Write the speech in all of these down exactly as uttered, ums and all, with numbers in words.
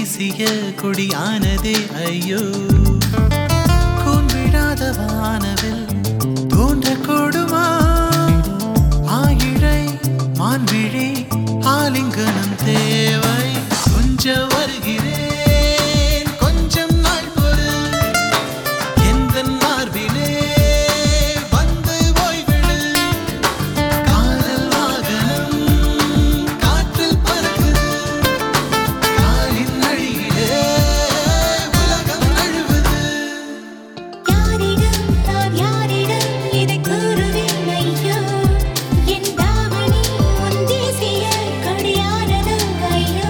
தேசிய கொடியானதே ஐயோ கூன் விடாத வானவில் தோன்ற கொடுமா ஆயிழை மான்விழி ஆலிங்கனம் தேவை கொஞ்சம் வருகிறேன் கொஞ்சம் நாள் பொறு எந்த மார்பிலே வந்து ஓய்விடு காதல் வாகனம் காற்றில் பறக்குது காலின் அடியிலே உலகம் நழுவுது யாரிடம் நான் யாரிடம் இதை கூறுவேன் ஐயோ என் தாவணி உன் தேசிய கொடியானது ஐயோ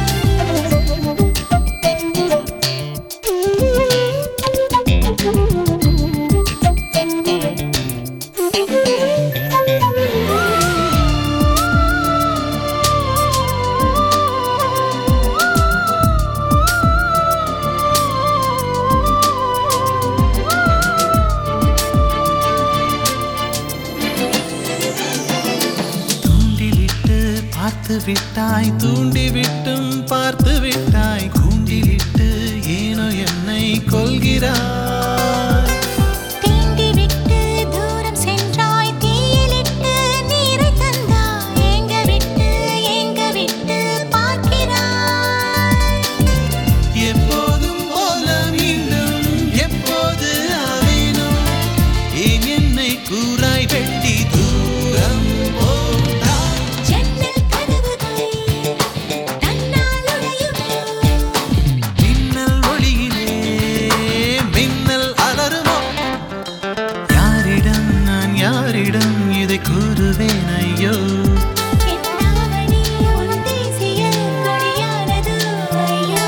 தூண்டிலிட்டு பார்த்து விட்டாய் தூண்டி விட்டும் பார்த்து விட்டாய் கூண்டிலிட்டு ஏனோ என்னை கொள்கிறாய் தீண்டி விட்டு தூரம் சென்றாய் தீயிலிட்டு நீரை தந்தாய் ஏங்க விட்டு ஏங்க விட்டு பார்க்கிறாய் எப்போதும் போல மீண்டும் எப்போது ஆவேனும் ஏன் என்னை கூறாய் வெட்டி தூரம் போட்டாய் ஜன்னல் கதவுகள் தன்னால் உடையுமோ மின்னல் ஒளியிலே மின்னல் அலறுமோ யாரிடம் நான் யாரிடம் இதை கூறுவேன் ஐயோ என் தாவணி உன் தேசிய கொடியானது ஐயோ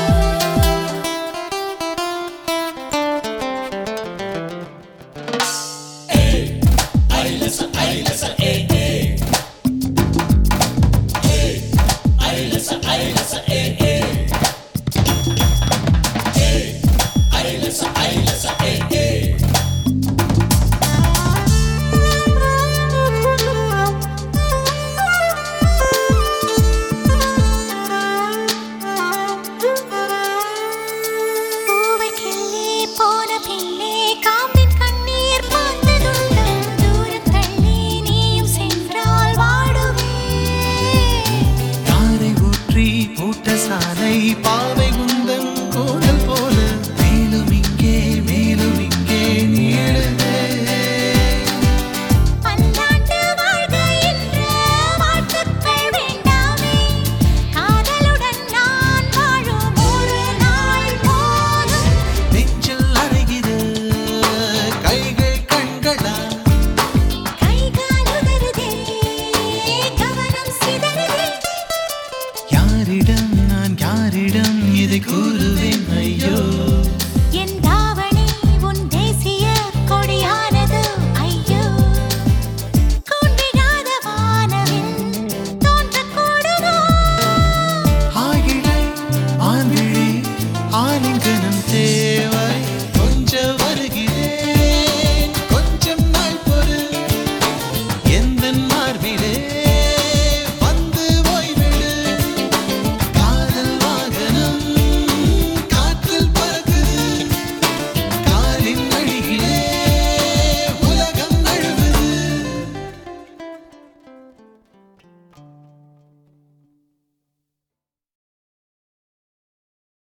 பூவை கிள்ளி போன பின்னே காம்பின் கண்ணீர் பார்த்ததுண்டா தூரம் தள்ளி நீயும் சென்றால் வாடுவே தாரை ஊற்றி பூட்ட சாலை பாவை குந்தன் கோடல் போல மேலும் இங்கே மேலும் இங்கே நீளுதே பல்லாண்டு வாழ்க என்ற வாழ்த்துக்கள் வேண்டாமே காதலுடன் நான் வாழும் ஒரு நாள் போதும் நெஞ்சில் அழகிது கைகள் கண்களா கைகால் உதறுதே கவனம் சிதறுதே யாரிடம் நான் யாரிடம் இதை கூறுவேன் ஐயோ